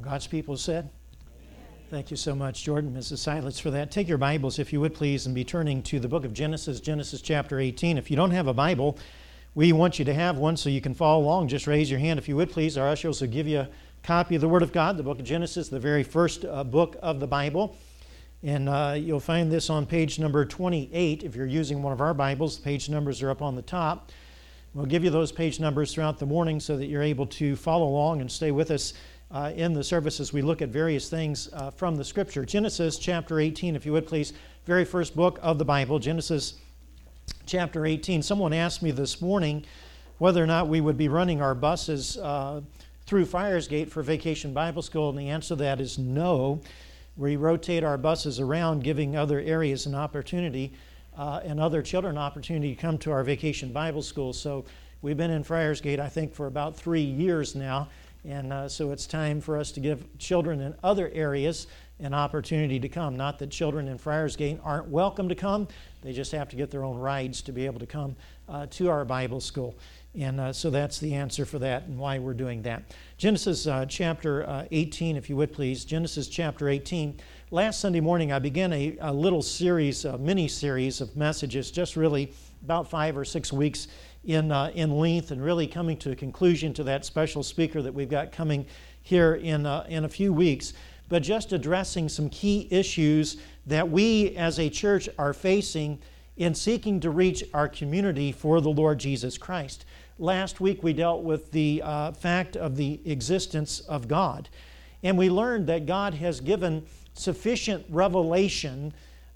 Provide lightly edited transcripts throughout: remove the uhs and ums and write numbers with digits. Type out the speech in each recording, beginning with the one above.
God's people said? Thank you so much, Jordan, Mrs. Silas, for that. Take your Bibles, if you would please, and be turning to the book of Genesis, Genesis chapter 18. If you don't have a Bible, we want you to have one so you can follow along. Just raise your hand, if you would please. Our ushers will give you a copy of the Word of God, the book of Genesis, the very first book of the Bible. And you'll find this on page number 28. If you're using one of our Bibles, the page numbers are up on the top. We'll give you those page numbers throughout the morning so that you're able to follow along and stay with us in the service as we look at various things from the Scripture. Genesis chapter 18, if you would please, very first book of the Bible, Genesis chapter 18. Someone asked me this morning whether or not we would be running our buses through Friarsgate for Vacation Bible School, and the answer to that is no. We rotate our buses around, giving other areas an opportunity and other children an opportunity to come to our Vacation Bible School. So we've been in Friarsgate, I think, for about 3 years now, and so it's time for us to give children in other areas an opportunity to come. Not that children in Friarsgate aren't welcome to come, they just have to get their own rides to be able to come to our Bible school. And so that's the answer for that and why we're doing that. Genesis chapter 18, if you would please. Genesis chapter 18. Last Sunday morning I began a little series, a mini-series of messages, just really about 5 or 6 weeks in length, and really coming to a conclusion to that special speaker that we've got coming here in a few weeks. But just addressing some key issues that we as a church are facing in seeking to reach our community for the Lord Jesus Christ. Last week we dealt with the fact of the existence of God. And we learned that God has given sufficient revelation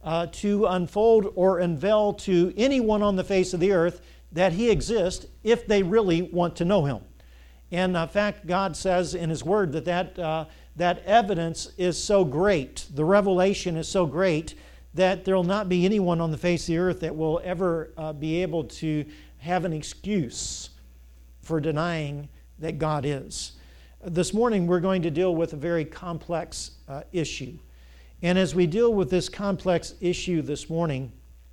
to unfold or unveil to anyone on the face of the earth that He exists if they really want to know Him. And in fact, God says in His Word that evidence is so great, the revelation is so great, that there will not be anyone on the face of the earth that will ever be able to have an excuse for denying that God is. This morning we're going to deal with a very complex issue. And as we deal with this complex issue this morning,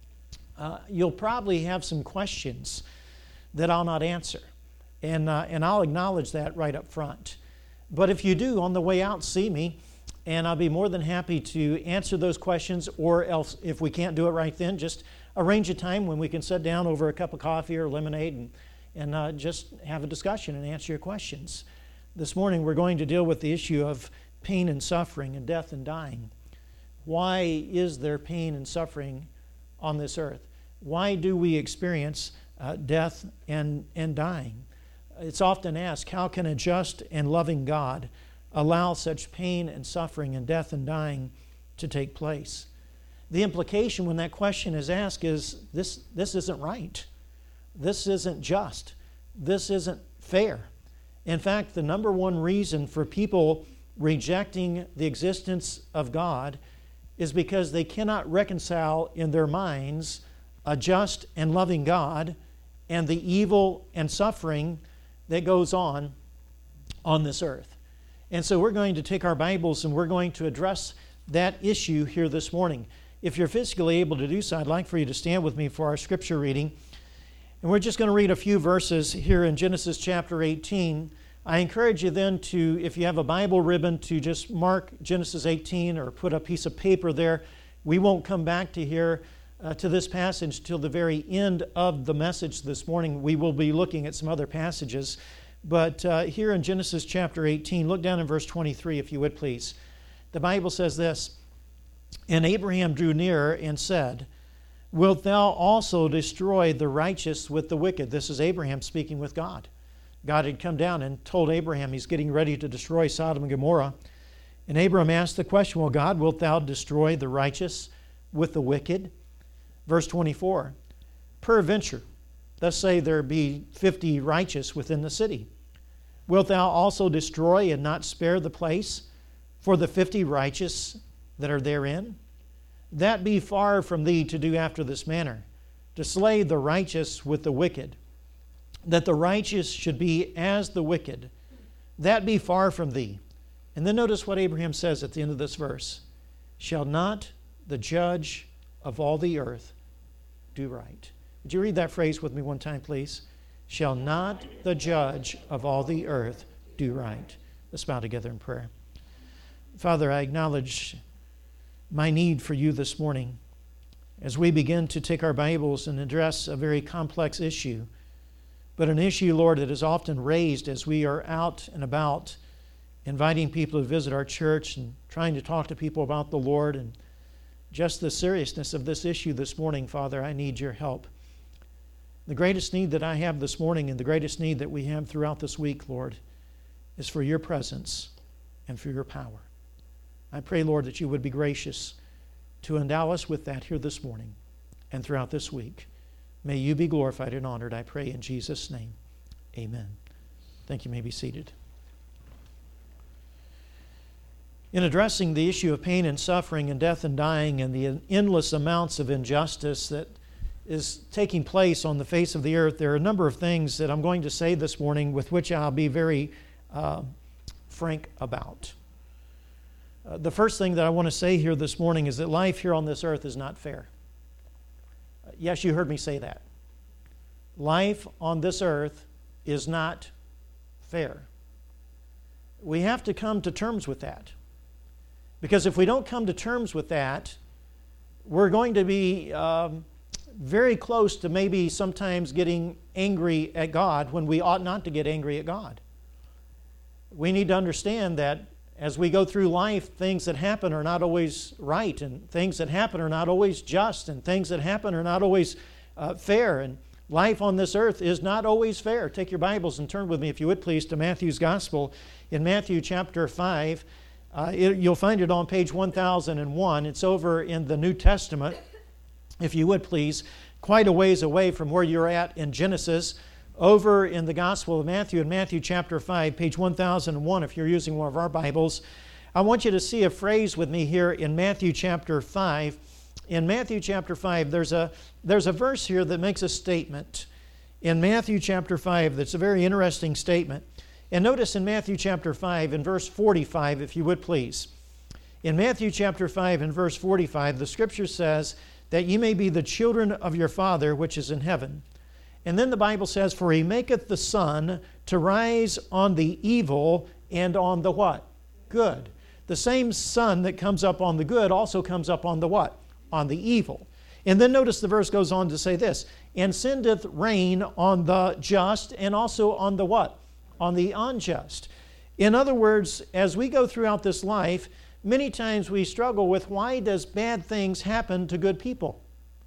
you'll probably have some questions that I'll not answer. And I'll acknowledge that right up front. But if you do, on the way out, see me, and I'll be more than happy to answer those questions, or else if we can't do it right then, just arrange a time when we can sit down over a cup of coffee or lemonade and just have a discussion and answer your questions. This morning we're going to deal with the issue of pain and suffering and death and dying. Why is there pain and suffering on this earth? Why do we experience death and dying? It's often asked, how can a just and loving God allow such pain and suffering and death and dying to take place? The implication when that question is asked is, this isn't right. This isn't just. This isn't fair. In fact, the number one reason for people rejecting the existence of God is because they cannot reconcile in their minds a just and loving God and the evil and suffering that goes on this earth. And so we're going to take our Bibles and we're going to address that issue here this morning. If you're physically able to do so, I'd like for you to stand with me for our scripture reading. And we're just going to read a few verses here in Genesis chapter 18. I encourage you then to, if you have a Bible ribbon, to just mark Genesis 18 or put a piece of paper there. We won't come back to this passage till the very end of the message this morning. We will be looking at some other passages. But here in Genesis chapter 18, look down in verse 23 if you would please. The Bible says this, "And Abraham drew near and said, Wilt thou also destroy the righteous with the wicked?" This is Abraham speaking with God. God had come down and told Abraham he's getting ready to destroy Sodom and Gomorrah. And Abraham asked the question, "Well, God, wilt thou destroy the righteous with the wicked?" Verse 24, "Peradventure, let's say there be 50 righteous within the city. Wilt thou also destroy and not spare the place for the 50 righteous that are therein? That be far from thee to do after this manner, to slay the righteous with the wicked, that the righteous should be as the wicked. That be far from thee." And then notice what Abraham says at the end of this verse. "Shall not the judge of all the earth do right?" Would you read that phrase with me one time, please? "Shall not the judge of all the earth do right?" Let's bow together in prayer. Father, I acknowledge my need for you this morning as we begin to take our Bibles and address a very complex issue, but an issue, Lord, that is often raised as we are out and about inviting people to visit our church and trying to talk to people about the Lord. And just the seriousness of this issue this morning, Father, I need your help. The greatest need that I have this morning and the greatest need that we have throughout this week, Lord, is for your presence and for your power. I pray, Lord, that you would be gracious to endow us with that here this morning and throughout this week. May you be glorified and honored, I pray in Jesus' name. Amen. Thank you. You may be seated. In addressing the issue of pain and suffering and death and dying and the endless amounts of injustice that is taking place on the face of the earth, there are a number of things that I'm going to say this morning with which I'll be very frank about. The first thing that I want to say here this morning is that life here on this earth is not fair. Yes, you heard me say that. Life on this earth is not fair. We have to come to terms with that. Because if we don't come to terms with that, we're going to be very close to maybe sometimes getting angry at God when we ought not to get angry at God. We need to understand that as we go through life, things that happen are not always right, and things that happen are not always just, and things that happen are not always fair. And life on this earth is not always fair. Take your Bibles and turn with me, if you would please, to Matthew's Gospel. In Matthew chapter 5, you'll find it on page 1001. It's over in the New Testament, if you would please, quite a ways away from where you're at in Genesis. Over in the Gospel of Matthew, in Matthew chapter 5, page 1001, if you're using one of our Bibles, I want you to see a phrase with me here in Matthew chapter 5. In Matthew chapter 5, there's a verse here that makes a statement. In Matthew chapter 5, that's a very interesting statement. And notice in Matthew chapter 5, in verse 45, if you would please. In Matthew chapter 5, in verse 45, the Scripture says that ye may be the children of your Father which is in heaven. And then the Bible says, for he maketh the sun to rise on the evil and on the what? Good. The same sun that comes up on the good also comes up on the what? On the evil. And then notice the verse goes on to say this, and sendeth rain on the just and also on the what? On the unjust. In other words, as we go throughout this life, many times we struggle with why does bad things happen to good people?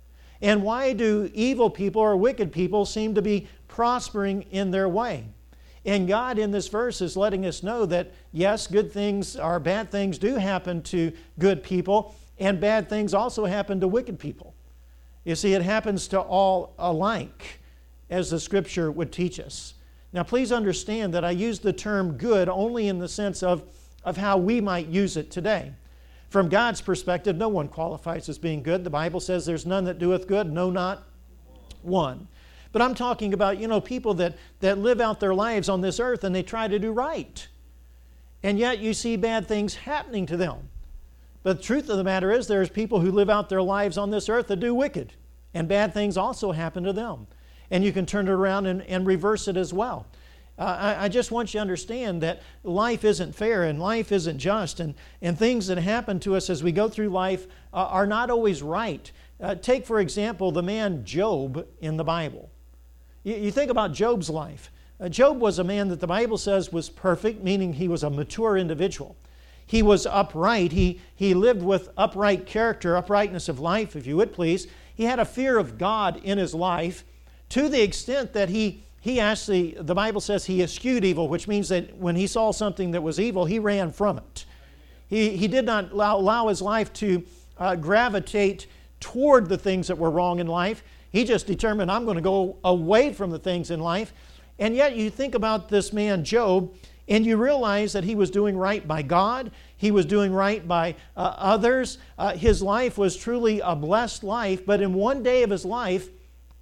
And why do evil people or wicked people seem to be prospering in their way? And God in this verse is letting us know that yes, good things or bad things do happen to good people, and bad things also happen to wicked people. You see, it happens to all alike, as the Scripture would teach us. Now, please understand that I use the term good only in the sense of how we might use it today. From God's perspective, no one qualifies as being good. The Bible says there's none that doeth good, no, not one. But I'm talking about, people that live out their lives on this earth and they try to do right. And yet you see bad things happening to them. But the truth of the matter is there's people who live out their lives on this earth that do wicked. And bad things also happen to them. And you can turn it around and reverse it as well. I just want you to understand that life isn't fair and life isn't just, and things that happen to us as we go through life are not always right. Take, for example, the man Job in the Bible. You think about Job's life. Job was a man that the Bible says was perfect, meaning he was a mature individual. He was upright. He lived with upright character, uprightness of life, if you would please. He had a fear of God in his life to the extent that he actually, the Bible says he eschewed evil, which means that when he saw something that was evil, he ran from it. He did not allow his life to gravitate toward the things that were wrong in life. He just determined, I'm going to go away from the things in life. And yet you think about this man Job, and you realize that he was doing right by God. He was doing right by others. His life was truly a blessed life, but in one day of his life,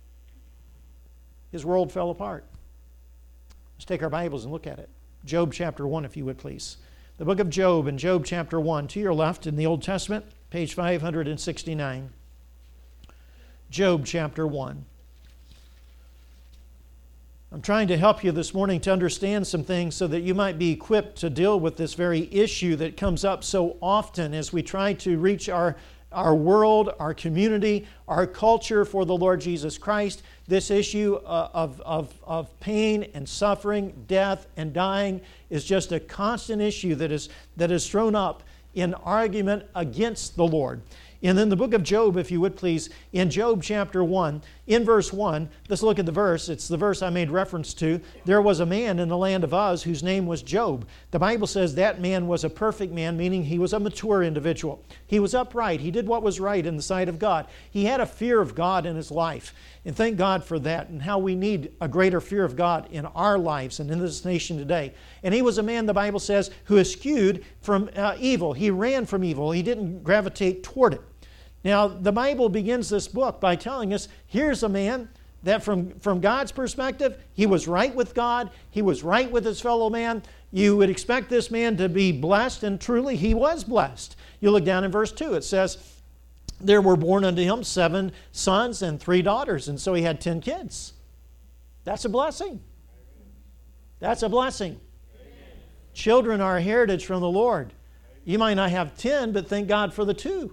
his world fell apart. Let's take our Bibles and look at it. Job chapter 1, if you would please. The book of Job and Job chapter 1, to your left in the Old Testament, page 569. Job chapter 1. I'm trying to help you this morning to understand some things so that you might be equipped to deal with this very issue that comes up so often as we try to reach our world, our community, our culture for the Lord Jesus Christ. This issue of pain and suffering, death and dying is just a constant issue that is thrown up in argument against the Lord. And in the book of Job, if you would please, in Job chapter 1, in verse 1, let's look at the verse. It's the verse I made reference to. There was a man in the land of Uz whose name was Job. The Bible says that man was a perfect man, meaning he was a mature individual. He was upright. He did what was right in the sight of God. He had a fear of God in his life. And thank God for that, and how we need a greater fear of God in our lives and in this nation today. And he was a man, the Bible says, who eschewed from evil. He ran from evil. He didn't gravitate toward it. Now, the Bible begins this book by telling us, here's a man that from God's perspective, he was right with God. He was right with his fellow man. You would expect this man to be blessed, and truly he was blessed. You look down in verse 2. It says, there were born unto him 7 sons and 3 daughters, and so he had 10 kids. That's a blessing. That's a blessing. Children are a heritage from the Lord. You might not have 10, but thank God for the 2.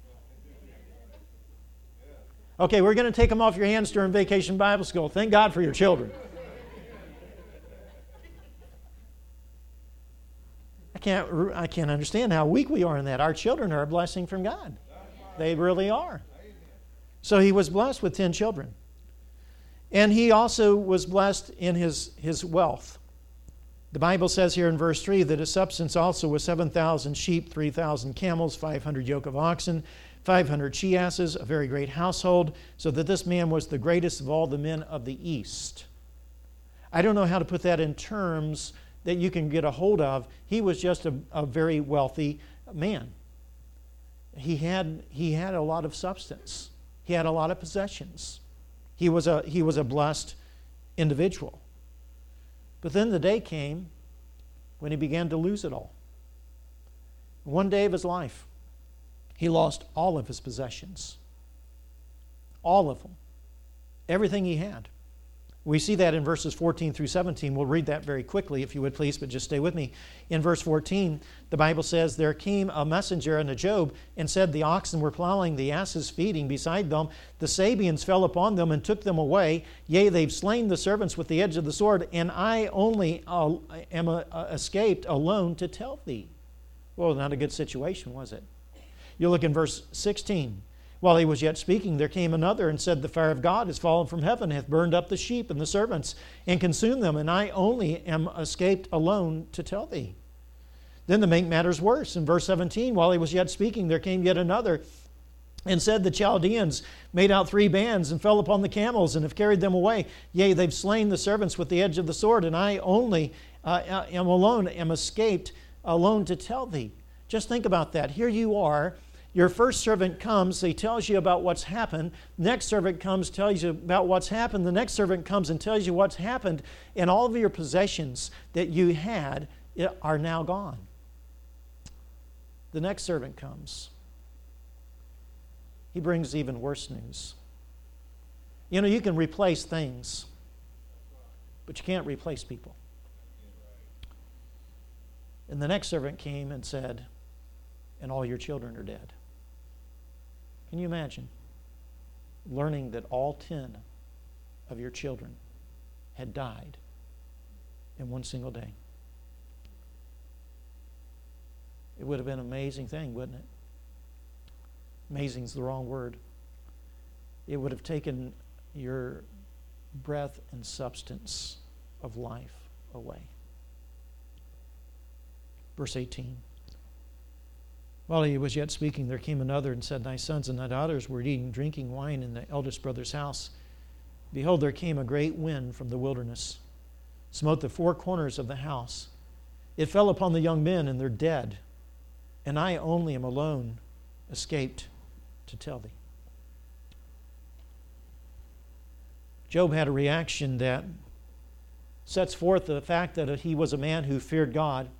Okay, we're going to take them off your hands during Vacation Bible School. Thank God for your children. I can't understand how weak we are in that. Our children are a blessing from God. They really are. So he was blessed with 10 children. And he also was blessed in his wealth. The Bible says here in verse 3 that his substance also was 7,000 sheep, 3,000 camels, 500 yoke of oxen, 500 she-asses, a very great household, so that this man was the greatest of all the men of the East. I don't know how to put that in terms that you can get a hold of. He was just a very wealthy man. He had a lot of substance. He had a lot of possessions. He was a blessed individual. But then the day came when he began to lose it all. One day of his life, he lost all of his possessions. All of them. Everything he had. We see that in verses 14 through 17. We'll read that very quickly, if you would please, but just stay with me. In verse 14, the Bible says, there came a messenger unto Job and said, the oxen were plowing, the asses feeding beside them. The Sabeans fell upon them and took them away. Yea, they've slain the servants with the edge of the sword, and I only am escaped alone to tell thee. Well, not a good situation, was it? You look in verse 16. While he was yet speaking, there came another and said, the fire of God is fallen from heaven, hath burned up the sheep and the servants, and consumed them, and I only am escaped alone to tell thee. Then to make matters worse, in verse 17, while he was yet speaking, there came yet another and said, the Chaldeans made out 3 bands and fell upon the camels and have carried them away. Yea, they've slain the servants with the edge of the sword, and I only am escaped alone to tell thee. Just think about that. Here you are. Your first servant comes, he tells you about what's happened. Next servant comes, tells you about what's happened. The next servant comes and tells you what's happened. And all of your possessions that you had are now gone. The next servant comes. He brings even worse news. You know, you can replace things, but you can't replace people. And the next servant came and said, and all your children are dead. Can you imagine learning that all 10 of your children had died in one single day? It would have been an amazing thing, wouldn't it? Amazing is the wrong word. It would have taken your breath and substance of life away. Verse 18. While he was yet speaking, there came another and said, thy sons and thy daughters were eating, drinking wine in the eldest brother's house. Behold, there came a great wind from the wilderness, smote the 4 corners of the house. It fell upon the young men, and they're dead. And I only am alone, escaped to tell thee. Job had a reaction that sets forth the fact that he was a man who feared God.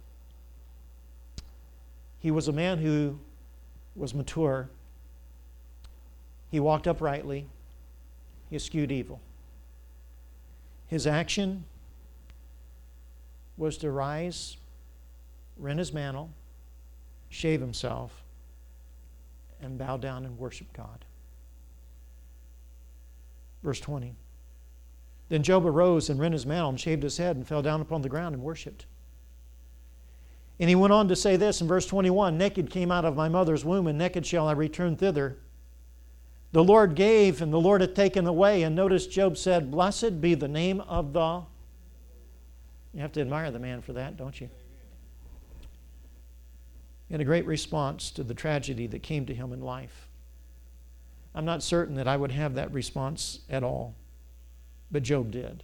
He was a man who was mature. He walked uprightly. He eschewed evil. His action was to rise, rend his mantle, shave himself, and bow down and worship God. Verse 20. Then Job arose and rent his mantle and shaved his head and fell down upon the ground and worshipped. And he went on to say this in verse 21, naked came out of my mother's womb, and naked shall I return thither. The Lord gave, and the Lord hath taken away. And notice Job said, blessed be the name of the... You have to admire the man for that, don't you? He had a great response to the tragedy that came to him in life. I'm not certain that I would have that response at all, but Job did.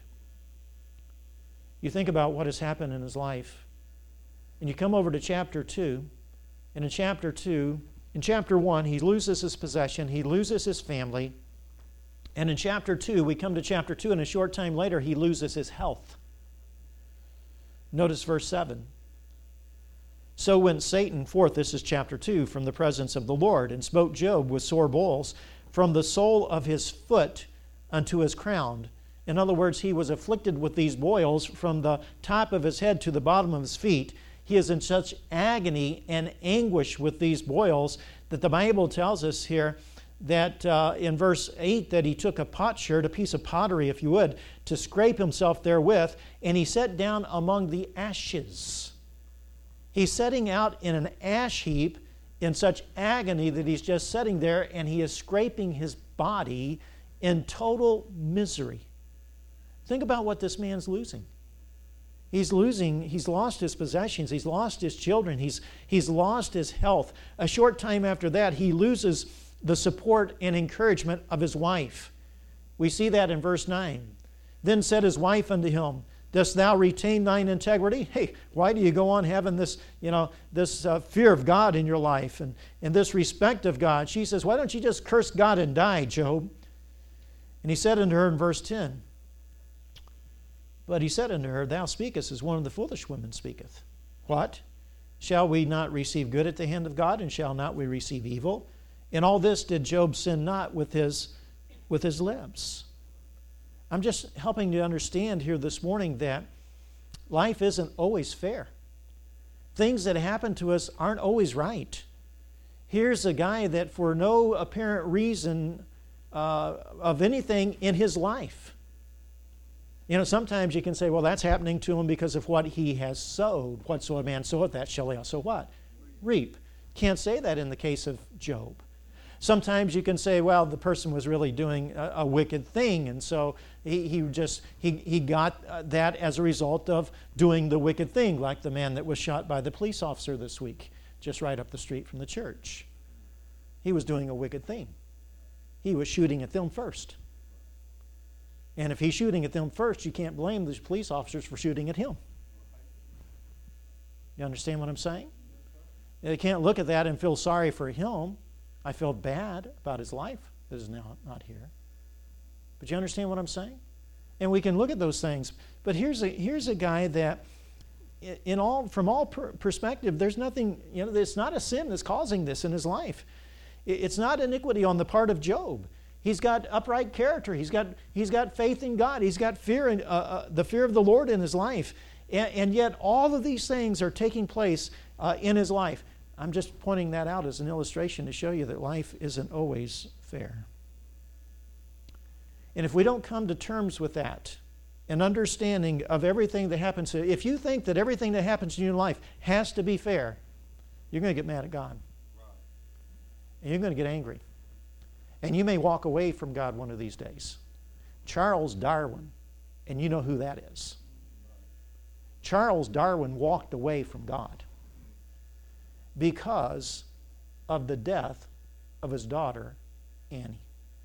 You think about what has happened in his life, and you come over to chapter 2, and in chapter 1, he loses his possession, he loses his family, and in chapter 2, we come to chapter 2, and a short time later, he loses his health. Notice verse 7. So went Satan forth, this is chapter 2, from the presence of the Lord, and smote Job with sore boils from the sole of his foot unto his crown. In other words, he was afflicted with these boils from the top of his head to the bottom of his feet. He is in such agony and anguish with these boils that the Bible tells us here that in verse 8 that he took a potsherd, a piece of pottery if you would, to scrape himself therewith, and he sat down among the ashes. He's setting out in an ash heap in such agony that he's just sitting there and he is scraping his body in total misery. Think about what this man's losing. He's lost his possessions, he's lost his children, he's lost his health. A short time after that, he loses the support and encouragement of his wife. We see that in verse 9. Then said his wife unto him, dost thou retain thine integrity? Hey, why do you go on having this, this fear of God in your life and this respect of God? She says, why don't you just curse God and die, Job? And he said unto her in verse 10, but he said unto her, thou speakest as one of the foolish women speaketh. What? Shall we not receive good at the hand of God, and shall not we receive evil? In all this did Job sin not with his lips. I'm just helping you understand here this morning that life isn't always fair. Things that happen to us aren't always right. Here's a guy that for no apparent reason of anything in his life. Sometimes you can say, well, that's happening to him because of what he has sowed. Whatsoever man soweth, that shall he also what? Reap. Can't say that in the case of Job. Sometimes you can say, well, the person was really doing a wicked thing, and so he got that as a result of doing the wicked thing, like the man that was shot by the police officer this week, just right up the street from the church. He was doing a wicked thing. He was shooting at them first. And if he's shooting at them first, you can't blame the police officers for shooting at him. You understand what I'm saying? They can't look at that and feel sorry for him. I felt bad about his life that is now not here. But you understand what I'm saying? And we can look at those things. But here's a guy that, from all perspective, there's nothing, it's not a sin that's causing this in his life. It's not iniquity on the part of Job. He's got upright character. He's got faith in God. He's got fear, the fear of the Lord in his life. And yet all of these things are taking place in his life. I'm just pointing that out as an illustration to show you that life isn't always fair. And if we don't come to terms with that, an understanding of everything that happens to you, if you think that everything that happens to you in life has to be fair, you're going to get mad at God. And you're going to get angry. And you may walk away from God one of these days. Charles Darwin, and you know who that is. Charles Darwin walked away from God because of the death of his daughter, Annie.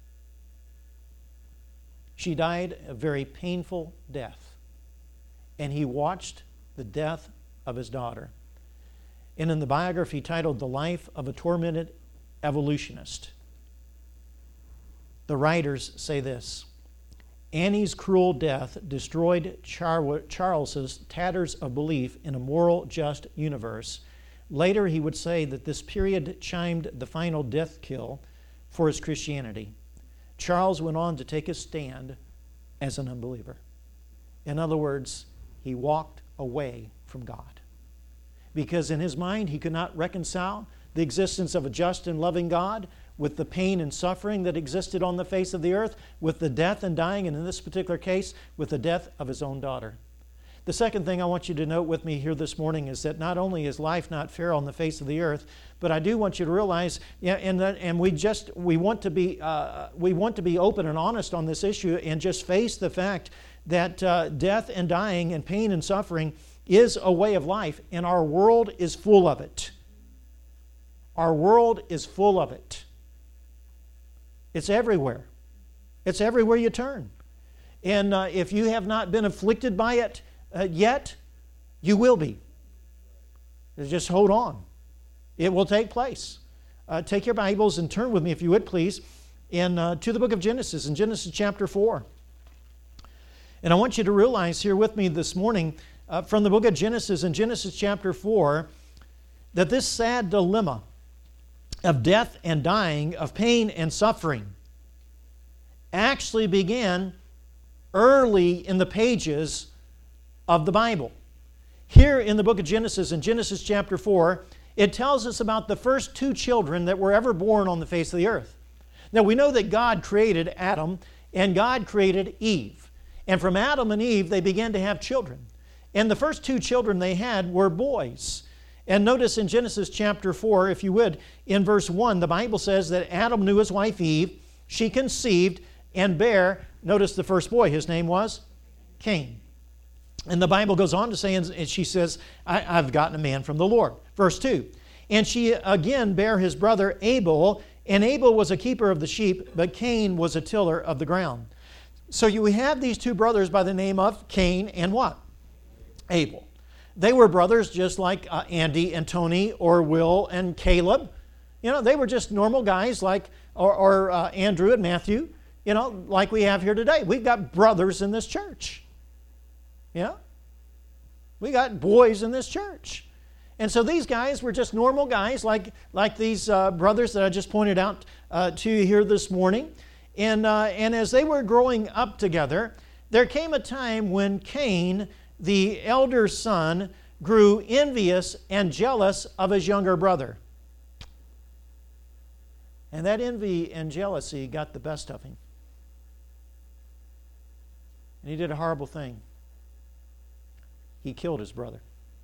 She died a very painful death, and he watched the death of his daughter. And in the biography titled The Life of a Tormented Evolutionist, the writers say this: Annie's cruel death destroyed Charles's tatters of belief in a moral, just universe. Later, he would say that this period chimed the final death kill for his Christianity. Charles went on to take his stand as an unbeliever. In other words, he walked away from God. Because in his mind, he could not reconcile the existence of a just and loving God with the pain and suffering that existed on the face of the earth, with the death and dying, and in this particular case, with the death of his own daughter. The second thing I want you to note with me here this morning is that not only is life not fair on the face of the earth, but I do want you to realize, we want to be open and honest on this issue and just face the fact that death and dying and pain and suffering is a way of life, and our world is full of it. Our world is full of it. It's everywhere. It's everywhere you turn. And if you have not been afflicted by it yet, you will be. Just hold on. It will take place. Take your Bibles and turn with me, if you would please, to the book of Genesis, in Genesis chapter 4. And I want you to realize here with me this morning, from the book of Genesis, in Genesis chapter 4, that this sad dilemma of death and dying, of pain and suffering, actually began early in the pages of the Bible. Here in the book of Genesis, in Genesis chapter 4, it tells us about the first two children that were ever born on the face of the earth. Now we know that God created Adam and God created Eve. And from Adam and Eve, they began to have children. And the first two children they had were boys. And notice in Genesis chapter 4, if you would, in verse 1, the Bible says that Adam knew his wife Eve. She conceived and bare, notice the first boy, his name was Cain. And the Bible goes on to say, and she says, I've gotten a man from the Lord. Verse 2, and she again bare his brother Abel, and Abel was a keeper of the sheep, but Cain was a tiller of the ground. So you have these two brothers by the name of Cain and what? Abel. They were brothers just like Andy and Tony, or Will and Caleb. You know, they were just normal guys like, or Andrew and Matthew, you know, like we have here today. We've got brothers in this church. Yeah? We got boys in this church. And so these guys were just normal guys like these brothers that I just pointed out to you here this morning. And as they were growing up together, there came a time when Cain, the elder son, grew envious and jealous of his younger brother. And that envy and jealousy got the best of him. And he did a horrible thing. He killed his brother.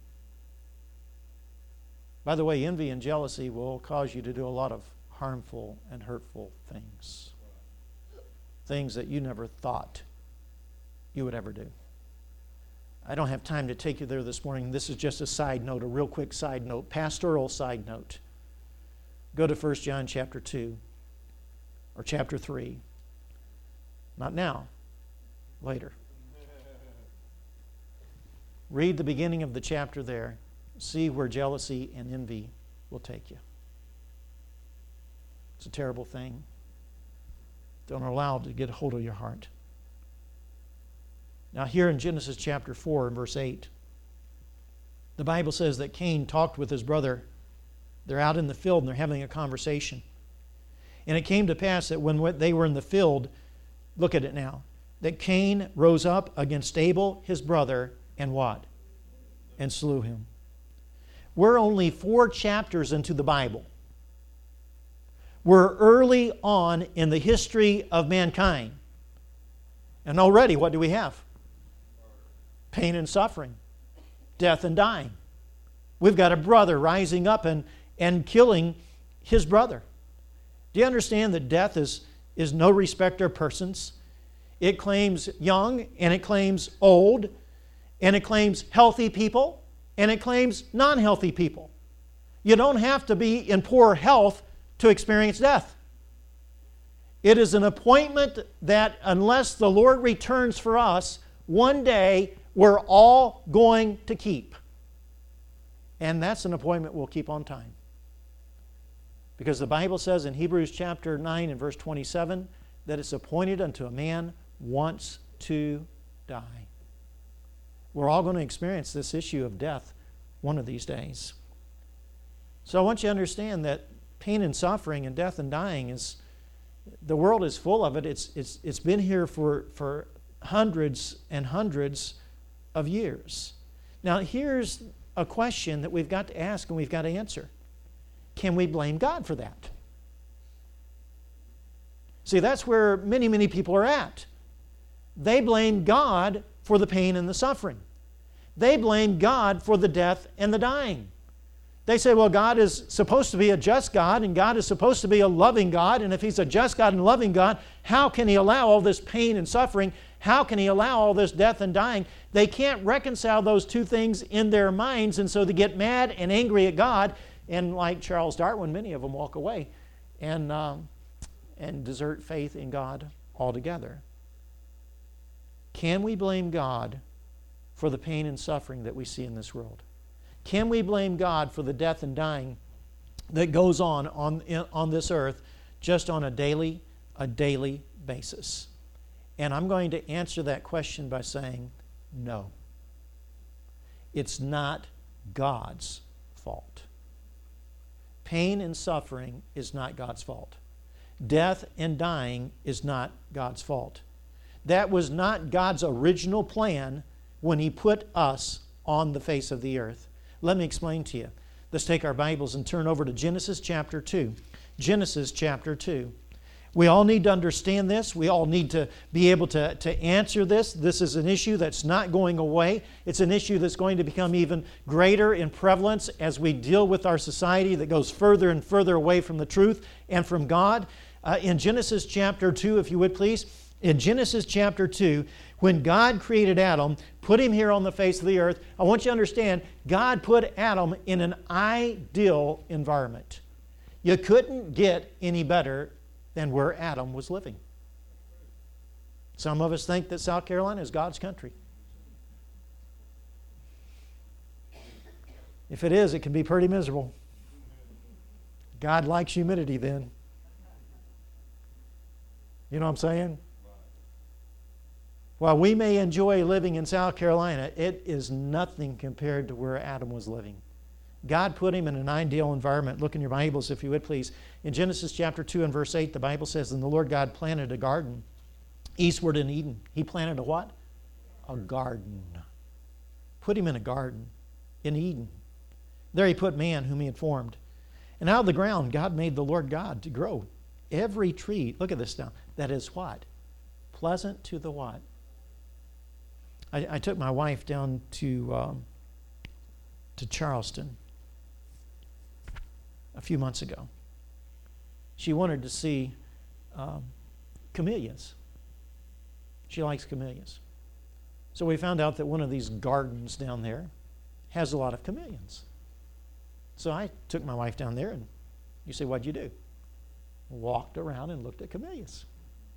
By the way, envy and jealousy will cause you to do a lot of harmful and hurtful things. Things that you never thought you would ever do. I don't have time to take you there this morning. This is just a side note, a real quick side note, pastoral side note. Go to 1 John chapter 2 or chapter 3. Not now, later. Read the beginning of the chapter there. See where jealousy and envy will take you. It's a terrible thing. Don't allow it to get a hold of your heart. Now here in Genesis chapter 4 and verse 8, the Bible says that Cain talked with his brother. They're out in the field and they're having a conversation. And it came to pass that when they were in the field, look at it now, that Cain rose up against Abel, his brother, and what? And slew him. We're only 4 chapters into the Bible. We're early on in the history of mankind. And already, what do we have? Pain and suffering. Death and dying. We've got a brother rising up and killing his brother. Do you understand that death is no respecter of persons? It claims young, and it claims old, and it claims healthy people, and it claims non-healthy people. You don't have to be in poor health to experience death. It is an appointment that unless the Lord returns for us, one day we're all going to keep. And that's an appointment we'll keep on time. Because the Bible says in Hebrews chapter 9 and verse 27 that it's appointed unto a man once to die. We're all going to experience this issue of death one of these days. So I want you to understand that pain and suffering and death and dying the world is full of it. It's been here for hundreds and hundreds of years. Now, here's a question that we've got to ask and we've got to answer. Can we blame God for that? See, that's where many, many people are at. They blame God for the pain and the suffering. They blame God for the death and the dying. They say, well, God is supposed to be a just God, and God is supposed to be a loving God, and if He's a just God and loving God, how can He allow all this pain and suffering? How can He allow all this death and dying? They can't reconcile those two things in their minds, and so they get mad and angry at God, and like Charles Darwin, many of them walk away and desert faith in God altogether. Can we blame God for the pain and suffering that we see in this world? Can we blame God for the death and dying that goes on this earth just on a daily basis? And I'm going to answer that question by saying no. It's not God's fault. Pain and suffering is not God's fault. Death and dying is not God's fault. That was not God's original plan when He put us on the face of the earth. Let me explain to you. Let's take our Bibles and turn over to Genesis chapter 2. Genesis chapter 2. We all need to understand this. We all need to be able to answer this. This is an issue that's not going away. It's an issue that's going to become even greater in prevalence as we deal with our society that goes further and further away from the truth and from God. In Genesis chapter 2, if you would please. In Genesis chapter 2, when God created Adam, put him here on the face of the earth, I want you to understand, God put Adam in an ideal environment. You couldn't get any better than where Adam was living. Some of us think that South Carolina is God's country. If it is, it can be pretty miserable. God likes humidity then. You know what I'm saying? While we may enjoy living in South Carolina, it is nothing compared to where Adam was living. God put him in an ideal environment. Look in your Bibles, if you would please. In Genesis chapter 2 and verse 8, the Bible says, "And the Lord God planted a garden eastward in Eden." He planted a what? A garden. Put him in a garden in Eden. There He put man whom He had formed. And out of the ground God made the Lord God to grow every tree, look at this now, that is what? Pleasant to the what? I took my wife down to Charleston a few months ago. She wanted to see camellias. She likes camellias. So we found out that one of these gardens down there has a lot of camellias. So I took my wife down there, and you say, what'd you do? Walked around and looked at camellias.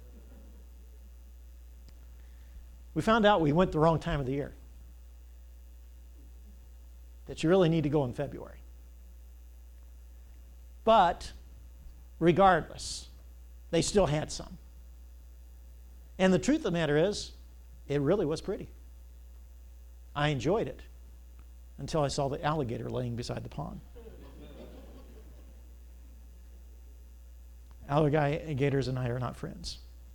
We found out we went the wrong time of the year. That you really need to go in February. But regardless, they still had some. And the truth of the matter is, it really was pretty. I enjoyed it until I saw the alligator laying beside the pond. Alligators and I are not friends.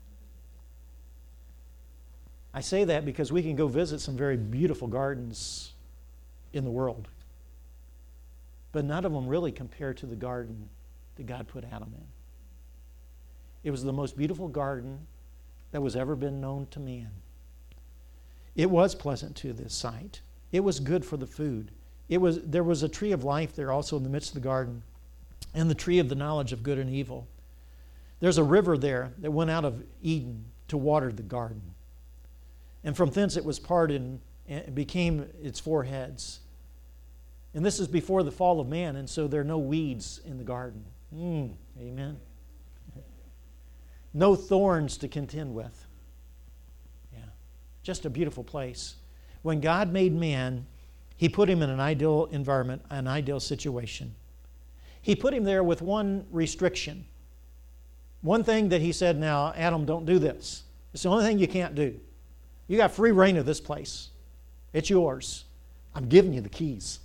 I say that because we can go visit some very beautiful gardens in the world. But none of them really compare to the garden that God put Adam in. It was the most beautiful garden that was ever been known to man. It was pleasant to the sight. It was good for the food. There was a tree of life there also in the midst of the garden, and the tree of the knowledge of good and evil. There's a river there that went out of Eden to water the garden. And from thence it was parted and became its four heads. And this is before the fall of man, and so there are no weeds in the garden. Amen. No thorns to contend with. Yeah, just a beautiful place. When God made man, He put him in an ideal environment, an ideal situation. He put him there with one restriction. One thing that He said, now, Adam, don't do this. It's the only thing you can't do. You got free reign of this place. It's yours. I'm giving you the keys.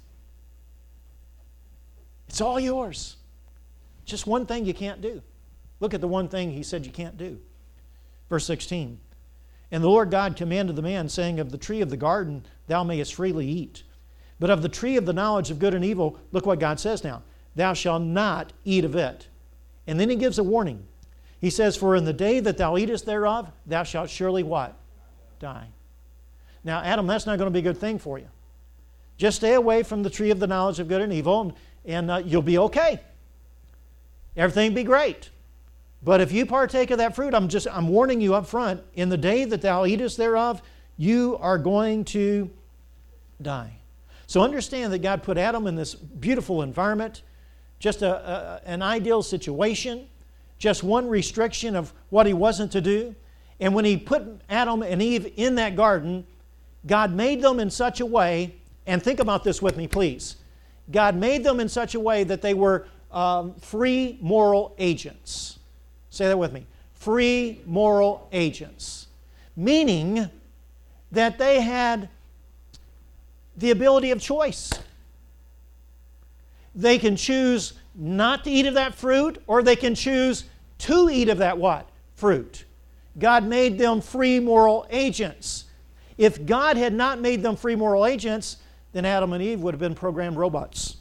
It's all yours. Just one thing you can't do. Look at the one thing He said you can't do. Verse 16. And the Lord God commanded the man, saying, of the tree of the garden thou mayest freely eat. But of the tree of the knowledge of good and evil, look what God says now, thou shalt not eat of it. And then he gives a warning. He says, for in the day that thou eatest thereof, thou shalt surely what? Die. Now, Adam, that's not going to be a good thing for you. Just stay away from the tree of the knowledge of good and evil, and you'll be okay. Everything will be great. But if you partake of that fruit, I'm warning you up front, in the day that thou eatest thereof, you are going to die. So understand that God put Adam in this beautiful environment, just an ideal situation, just one restriction of what he wasn't to do. And when he put Adam and Eve in that garden, God made them in such a way, and think about this with me, please. God made them in such a way that they were free moral agents. Say that with me. Free moral agents. Meaning that they had the ability of choice. They can choose not to eat of that fruit, or they can choose to eat of that what? Fruit. God made them free moral agents. If God had not made them free moral agents, then Adam and Eve would have been programmed robots.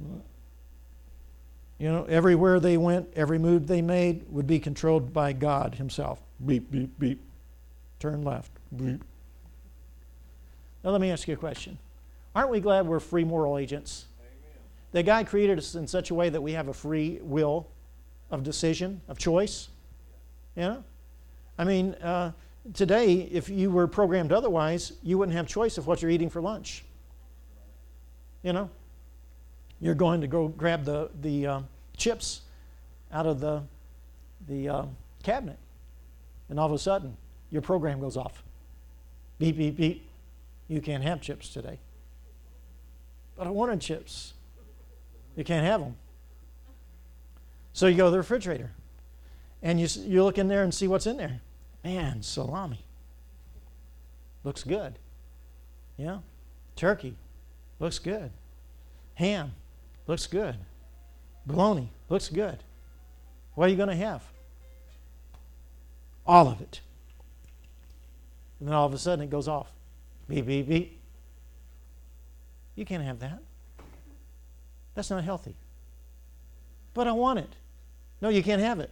You know, everywhere they went, every move they made would be controlled by God himself. Beep, beep, beep. Turn left. Beep. Now let me ask you a question. Aren't we glad we're free moral agents? Amen. That God created us in such a way that we have a free will of decision, of choice? You know? I mean, today, if you were programmed otherwise, you wouldn't have choice of what you're eating for lunch. You know? You're going to go grab the chips out of the cabinet, and all of a sudden, your program goes off. Beep, beep, beep. You can't have chips today. But I wanted chips. You can't have them. So you go to the refrigerator, and you look in there and see what's in there. Man, salami. Looks good. Yeah. Turkey. Looks good. Ham. Looks good. Bologna. Looks good. What are you going to have? All of it. And then all of a sudden it goes off. Beep, beep, beep. You can't have that. That's not healthy. But I want it. No, you can't have it.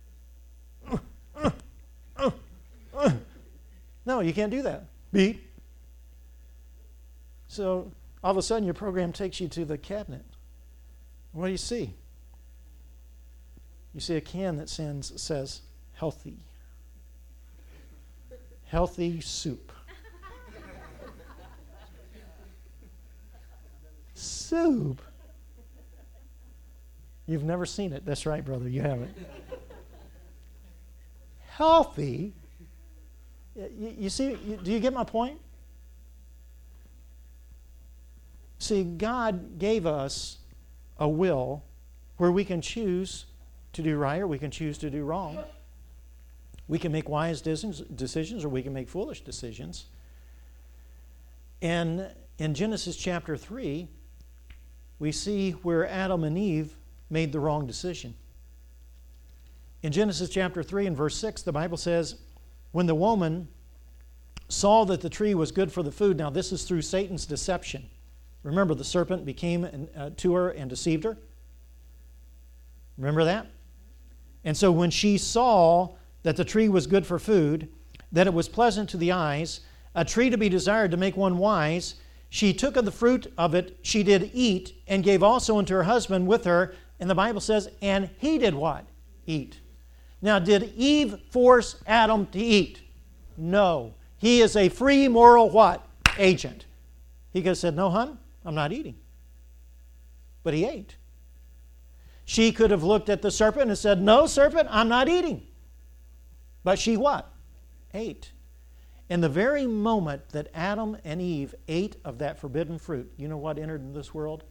No, you can't do that. Beep. So all of a sudden your program takes you to the cabinet. What do you see? You see a can that says healthy. Healthy soup. Soup? You've never seen it. That's right, brother. You haven't. Healthy? You see, do you get my point? See, God gave us a will where we can choose to do right or we can choose to do wrong. We can make wise decisions or we can make foolish decisions. And in Genesis chapter 3, we see where Adam and Eve made the wrong decision. In Genesis chapter 3 and verse 6, the Bible says, when the woman saw that the tree was good for the food, now this is through Satan's deception. Remember, the serpent became to her and deceived her. Remember that? And so when she saw that the tree was good for food, that it was pleasant to the eyes, a tree to be desired to make one wise, she took of the fruit of it, she did eat, and gave also unto her husband with her. And the Bible says, and he did what? Eat. Now, did Eve force Adam to eat? No. He is a free moral what? Agent. He could have said, no, hon, I'm not eating. But he ate. She could have looked at the serpent and said, no, serpent, I'm not eating. But she what? Ate. In the very moment that Adam and Eve ate of that forbidden fruit, you know what entered into this world?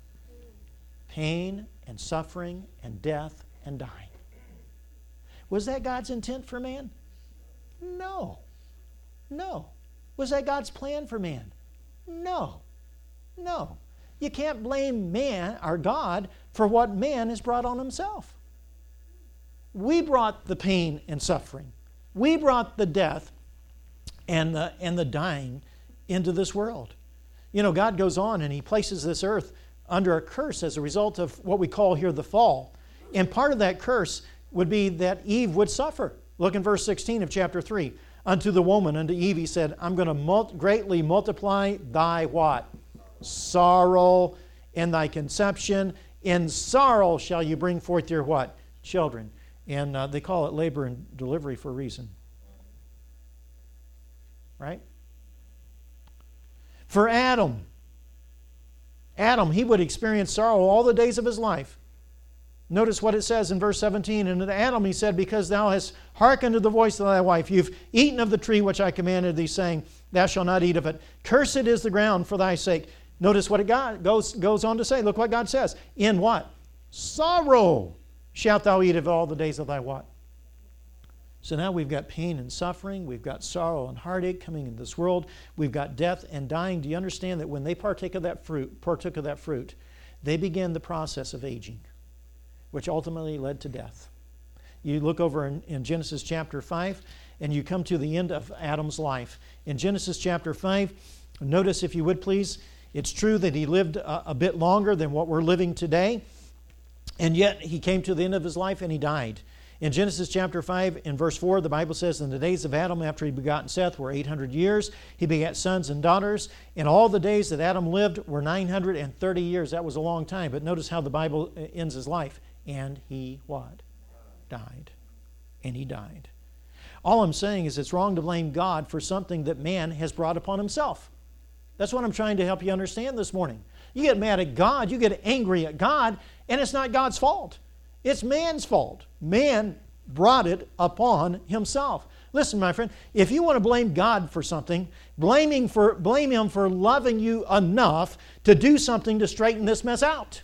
Pain and suffering and death and dying. Was that God's intent for man? No. No. Was that God's plan for man? No. No. You can't blame man, or God, for what man has brought on himself. We brought the pain and suffering. We brought the death and the dying into this world. You know, God goes on and He places this earth under a curse as a result of what we call here the fall. And part of that curse would be that Eve would suffer. Look in verse 16 of chapter 3. Unto the woman, unto Eve, He said, I'm going to greatly multiply thy what? Sorrow and thy conception. In sorrow shall you bring forth your what? Children. And they call it labor and delivery for a reason. Right? For Adam, he would experience sorrow all the days of his life. Notice what it says in verse 17. And to Adam He said, because thou hast hearkened to the voice of thy wife, you've eaten of the tree which I commanded thee, saying, thou shalt not eat of it. Cursed is the ground for thy sake. Notice what it goes on to say. Look what God says. In what? Sorrow shalt thou eat of all the days of thy what? So now we've got pain and suffering. We've got sorrow and heartache coming into this world. We've got death and dying. Do you understand that when they partook of that fruit, they began the process of aging, which ultimately led to death. You look over in Genesis chapter 5, and you come to the end of Adam's life. In Genesis chapter 5, notice, if you would please, it's true that he lived a bit longer than what we're living today, and yet he came to the end of his life and he died. In Genesis chapter 5, in verse 4, the Bible says, in the days of Adam after he begotten Seth were 800 years. He begat sons and daughters. And all the days that Adam lived were 930 years. That was a long time. But notice how the Bible ends his life. And he what? Died. And he died. All I'm saying is it's wrong to blame God for something that man has brought upon himself. That's what I'm trying to help you understand this morning. You get mad at God, you get angry at God, and it's not God's fault. It's man's fault. Man brought it upon himself. Listen, my friend, if you want to blame God for something, blame Him for loving you enough to do something to straighten this mess out.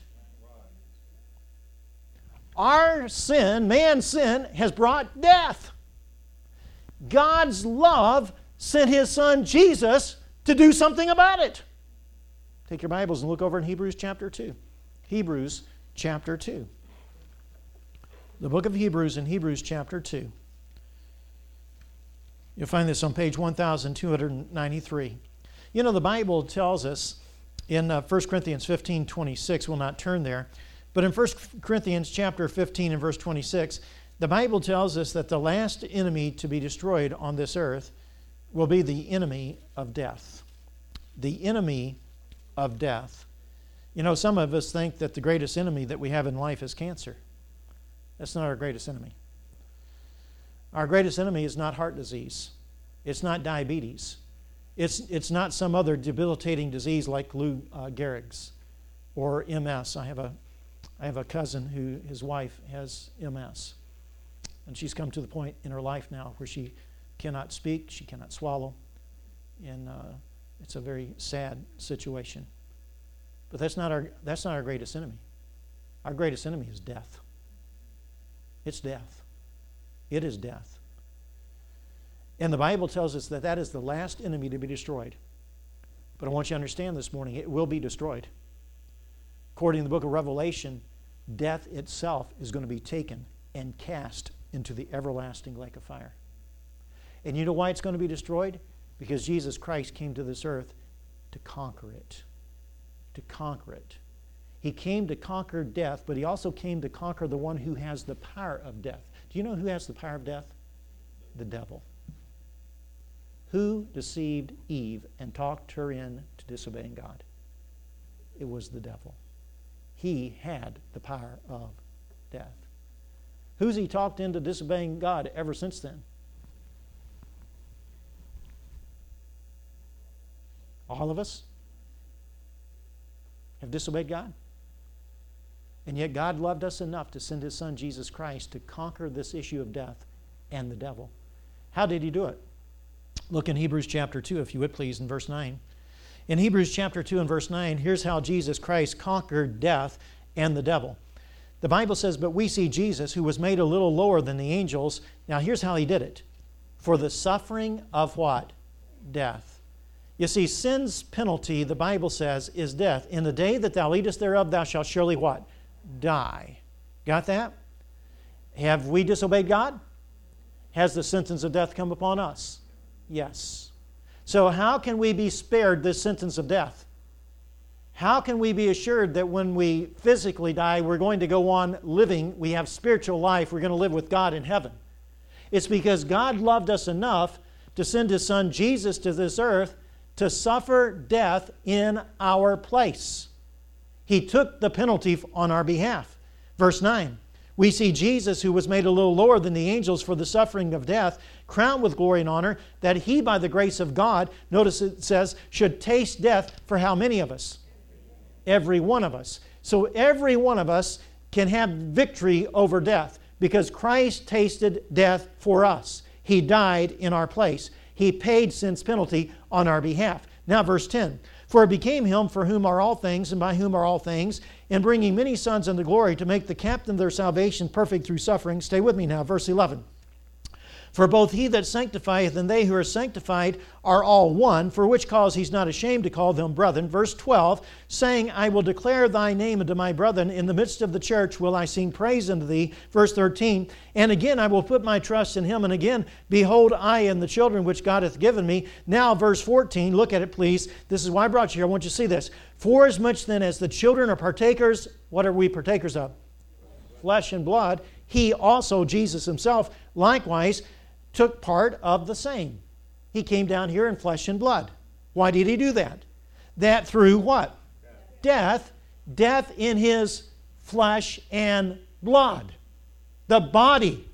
Our sin, man's sin, has brought death. God's love sent His Son Jesus to do something about it. Take your Bibles and look over in Hebrews chapter 2. Hebrews chapter 2. The book of Hebrews in Hebrews chapter 2. You'll find this on page 1293. You know, the Bible tells us in 1 Corinthians 15:26, we'll not turn there, but in 1 Corinthians chapter 15 and verse 26, the Bible tells us that the last enemy to be destroyed on this earth will be the enemy of death. The enemy of death. You know, some of us think that the greatest enemy that we have in life is cancer. That's not our greatest enemy. Our greatest enemy is not heart disease. It's not diabetes. It's not some other debilitating disease like Lou Gehrig's or MS. I have a cousin who his wife has MS. And she's come to the point in her life now where she cannot speak, she cannot swallow. And it's a very sad situation. But that's not our greatest enemy. Our greatest enemy is death. It's death. It is death. And the Bible tells us that that is the last enemy to be destroyed. But I want you to understand this morning, it will be destroyed. According to the book of Revelation, death itself is going to be taken and cast into the everlasting lake of fire. And you know why it's going to be destroyed? Because Jesus Christ came to this earth to conquer it. To conquer it. He came to conquer death, but He also came to conquer the one who has the power of death. Do you know who has the power of death? The devil. Who deceived Eve and talked her into disobeying God? It was the devil. He had the power of death. Who's he talked into disobeying God ever since then? All of us have disobeyed God. And yet God loved us enough to send His Son Jesus Christ to conquer this issue of death and the devil. How did He do it? Look in Hebrews chapter 2, if you would please, in verse 9. In Hebrews chapter 2 and verse 9, here's how Jesus Christ conquered death and the devil. The Bible says, but we see Jesus, who was made a little lower than the angels. Now here's how He did it. For the suffering of what? Death. You see, sin's penalty, the Bible says, is death. In the day that thou eatest thereof, thou shalt surely what? Die. Got that? Have we disobeyed God? Has the sentence of death come upon us? Yes. So how can we be spared this sentence of death? How can we be assured that when we physically die, we're going to go on living, we have spiritual life, we're going to live with God in heaven? It's because God loved us enough to send His Son Jesus to this earth to suffer death in our place. He took the penalty on our behalf. Verse 9, we see Jesus, who was made a little lower than the angels for the suffering of death, crowned with glory and honor, that He, by the grace of God, notice it says, should taste death for how many of us? Every one of us. So every one of us can have victory over death because Christ tasted death for us. He died in our place. He paid sin's penalty on our behalf. Now verse 10. For it became Him for whom are all things and by whom are all things, in bringing many sons unto glory, to make the captain of their salvation perfect through suffering. Stay with me now, verse 11. For both He that sanctifieth and they who are sanctified are all one, for which cause He's not ashamed to call them brethren. Verse 12, saying, I will declare Thy name unto my brethren, in the midst of the church will I sing praise unto Thee. Verse 13, and again I will put my trust in Him, and again, behold, I and the children which God hath given me. Now verse 14, look at it please. This is why I brought you here. I want you to see this. For as much then as the children are partakers, what are we partakers of? Flesh and blood. He also, Jesus Himself, likewise, took part of the same. He came down here in flesh and blood. Why did He do that? That through what? Death. Death in His flesh and blood. The body.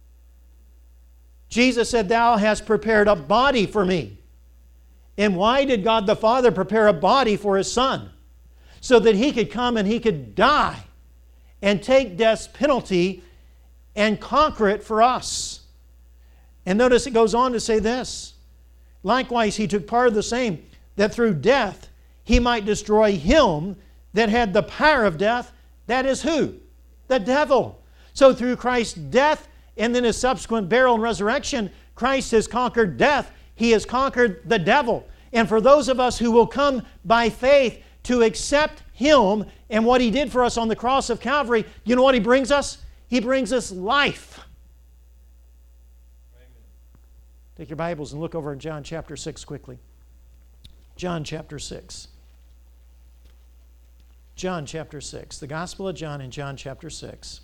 Jesus said, Thou hast prepared a body for me. And why did God the Father prepare a body for His Son? So that He could come and He could die and take death's penalty and conquer it for us. And notice it goes on to say this. Likewise, He took part of the same, that through death He might destroy him that had the power of death. That is who? The devil. So through Christ's death and then His subsequent burial and resurrection, Christ has conquered death. He has conquered the devil. And for those of us who will come by faith to accept Him and what He did for us on the cross of Calvary, you know what He brings us? He brings us life. Take your Bibles and look over in John chapter 6 quickly. John chapter 6. John chapter 6. The Gospel of John in John chapter 6.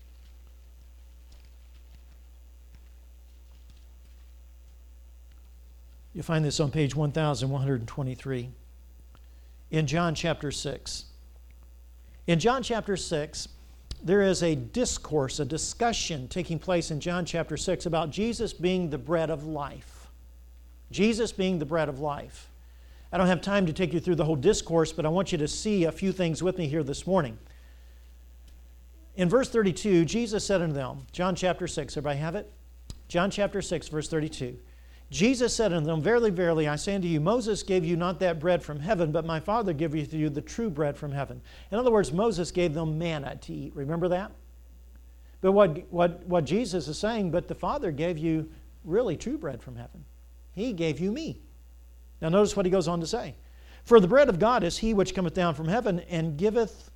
You'll find this on page 1123. In John chapter 6. In John chapter 6, there is a discourse, a discussion taking place in John chapter 6 about Jesus being the bread of life. Jesus being the bread of life. I don't have time to take you through the whole discourse, but I want you to see a few things with me here this morning. In verse 32, Jesus said unto them, John chapter 6, everybody have it? John chapter 6, verse 32. Jesus said unto them, Verily, verily, I say unto you, Moses gave you not that bread from heaven, but my Father giveth you the true bread from heaven. In other words, Moses gave them manna to eat. Remember that? But what Jesus is saying, but the Father gave you really true bread from heaven. He gave you me. Now notice what He goes on to say. For the bread of God is He which cometh down from heaven and giveth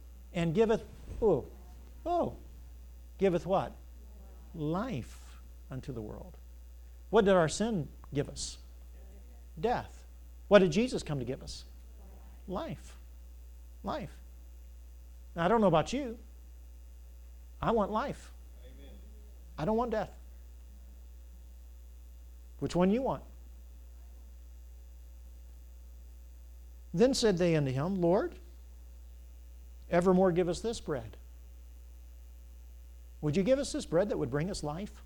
what? Life unto the world. What did our sin give us? Death. What did Jesus come to give us? Life. Life. Now, I don't know about you. I want life. Amen. I don't want death. Which one you want? Then said they unto Him, Lord, evermore give us this bread. Would you give us this bread that would bring us life?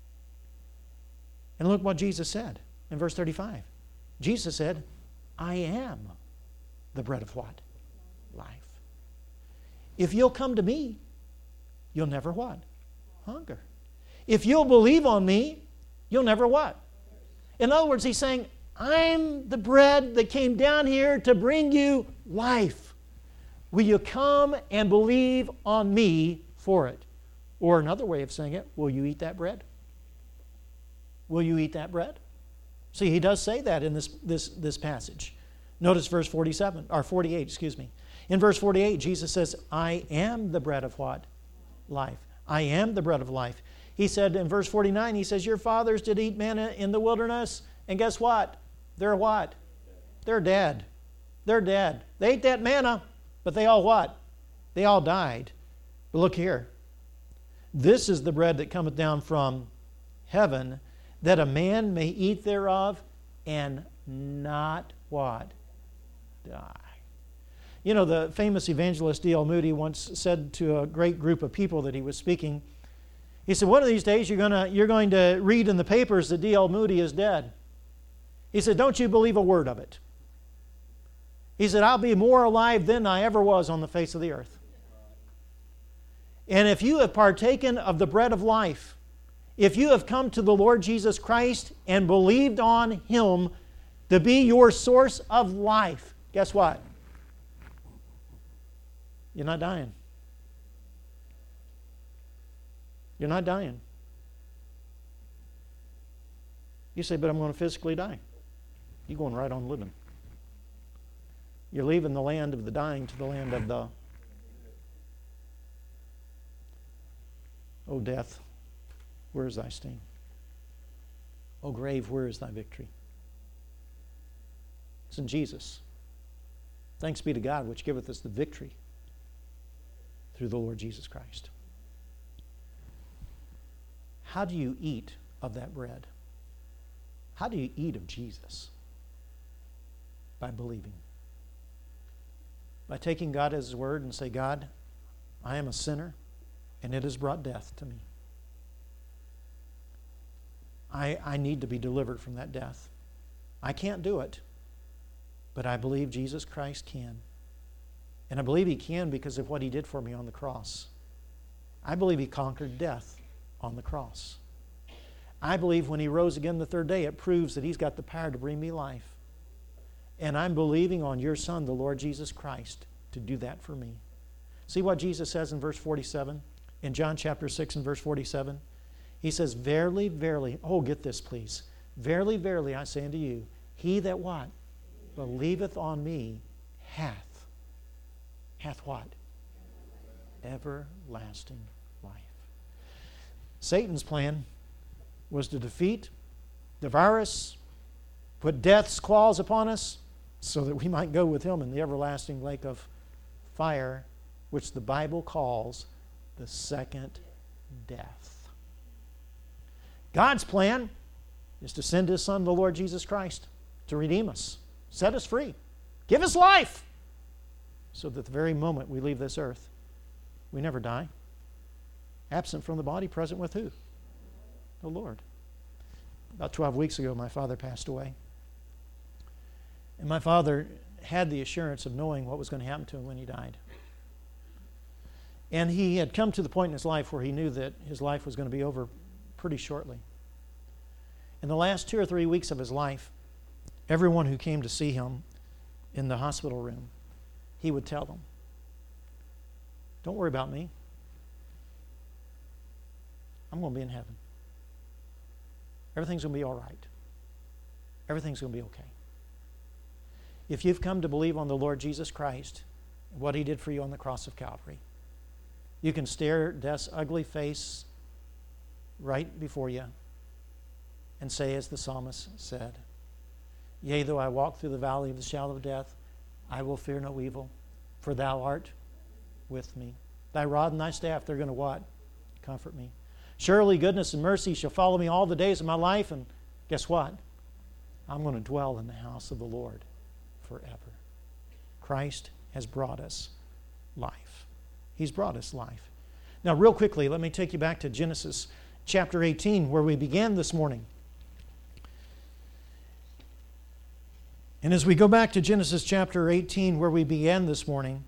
And look what Jesus said in verse 35. Jesus said, I am the bread of what? Life. If you'll come to me, you'll never what? Hunger. If you'll believe on me, you'll never what? In other words, He's saying, I'm the bread that came down here to bring you life. Will you come and believe on me for it? Or another way of saying it, will you eat that bread? Will you eat that bread? See, He does say that in this passage. Notice verse 47, or 48, excuse me. In verse 48, Jesus says, I am the bread of what? Life. I am the bread of life. He said in verse 49, He says, your fathers did eat manna in the wilderness, and guess what? they're what? They're dead. They're dead. They ate that manna, but they all what? They all died. But look here. This is the bread that cometh down from heaven, that a man may eat thereof and not what? Die. You know, the famous evangelist D.L. Moody once said to a great group of people that he was speaking, he said, one of these days you're going to read in the papers that D.L. Moody is dead. He said, don't you believe a word of it. He said, I'll be more alive than I ever was on the face of the earth. And if you have partaken of the bread of life, if you have come to the Lord Jesus Christ and believed on Him to be your source of life, guess what? You're not dying. You're not dying. You say, but I'm going to physically die. You're going right on living. You're leaving the land of the dying to the land of the... O death, where is thy sting? O grave, where is thy victory? It's in Jesus. Thanks be to God, which giveth us the victory through the Lord Jesus Christ. How do you eat of that bread? How do you eat of Jesus? By believing. By taking God at His word and say, God, I am a sinner, and it has brought death to me. I need to be delivered from that death. I can't do it, but I believe Jesus Christ can. And I believe He can because of what He did for me on the cross. I believe He conquered death on the cross. I believe when He rose again the third day, it proves that He's got the power to bring me life. And I'm believing on your Son, the Lord Jesus Christ, to do that for me. See what Jesus says in verse 47? In John chapter 6 and verse 47? He says, verily, verily, oh, get this please. Verily, verily, I say unto you, he that what? Believeth on me hath what? Everlasting life. Satan's plan was to defeat, devour us, put death's claws upon us, so that we might go with him in the everlasting lake of fire, which the Bible calls the second death. God's plan is to send His Son, the Lord Jesus Christ, to redeem us, set us free, give us life, so that the very moment we leave this earth, we never die. Absent from the body, present with who? The Lord. About 12 weeks ago, my father passed away. And my father had the assurance of knowing what was going to happen to him when he died. And he had come to the point in his life where he knew that his life was going to be over pretty shortly. In the last 2 or 3 weeks of his life, everyone who came to see him in the hospital room, he would tell them, don't worry about me. I'm going to be in heaven. Everything's going to be all right. Everything's going to be okay. If you've come to believe on the Lord Jesus Christ, what He did for you on the cross of Calvary, you can stare death's ugly face right before you and say, as the psalmist said, yea, though I walk through the valley of the shadow of death, I will fear no evil, for Thou art with me. Thy rod and Thy staff, they're going to what? Comfort me. Surely goodness and mercy shall follow me all the days of my life, and guess what? I'm going to dwell in the house of the Lord forever. Christ has brought us life. He's brought us life. Now, real quickly, let me take you back to Genesis chapter 18, where we began this morning. And as we go back to Genesis chapter 18, where we began this morning,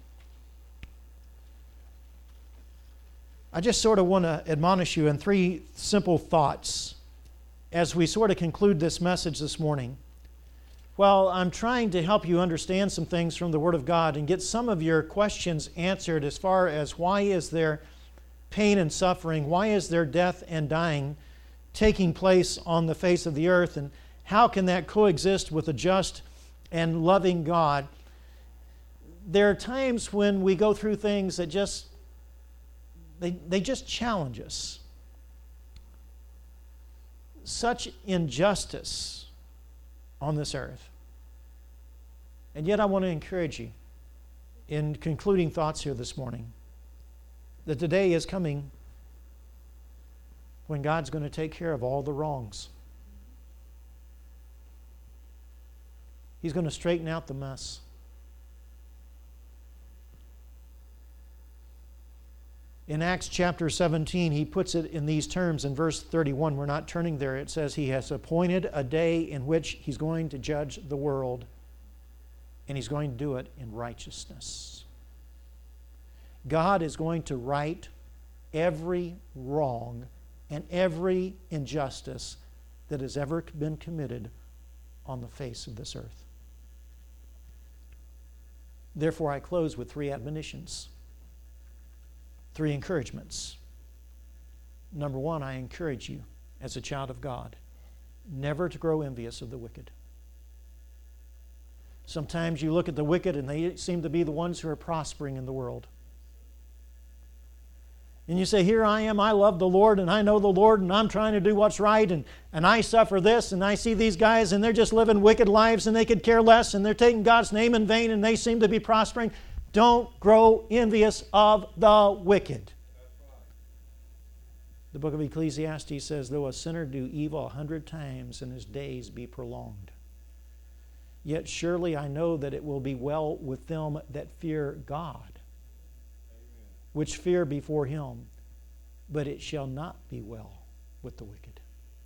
I just sort of want to admonish you in 3 simple thoughts as we sort of conclude this message this morning. Well, I'm trying to help you understand some things from the Word of God and get some of your questions answered as far as why is there pain and suffering, why is there death and dying taking place on the face of the earth, and how can that coexist with a just and loving God? There are times when we go through things that just they just challenge us. Such injustice on this earth. And yet I want to encourage you in concluding thoughts here this morning that the day is coming when God's going to take care of all the wrongs. He's going to straighten out the mess. In Acts chapter 17, he puts it in these terms in verse 31. We're not turning there. It says he has appointed a day in which he's going to judge the world, and he's going to do it in righteousness. God is going to right every wrong and every injustice that has ever been committed on the face of this earth. Therefore, I close with 3 admonitions, 3 encouragements. Number 1, I encourage you as a child of God never to grow envious of the wicked. Sometimes you look at the wicked and they seem to be the ones who are prospering in the world. And you say, here I am, I love the Lord and I know the Lord and I'm trying to do what's right and I suffer this and I see these guys and they're just living wicked lives and they could care less and they're taking God's name in vain and they seem to be prospering. Don't grow envious of the wicked. The book of Ecclesiastes says, though a sinner do evil 100 times and his days be prolonged, yet surely I know that it will be well with them that fear God, which fear before him, but it shall not be well with the wicked.